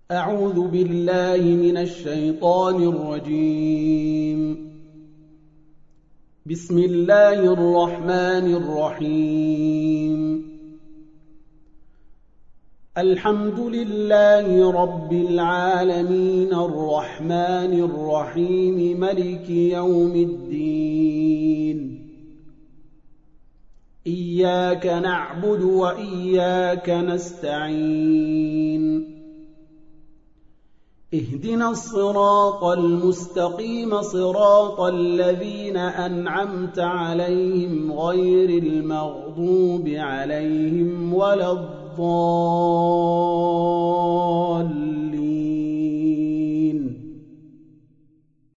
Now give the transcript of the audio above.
أعوذ بالله من الشيطان الرجيم. بسم الله الرحمن الرحيم. الحمد لله رب العالمين الرحمن الرحيم ملك يوم الدين. إياك نعبد وإياك نستعين. اهدنا الصراط المستقيم صراط الذين أنعمت عليهم غير المغضوب عليهم ولا الضالين.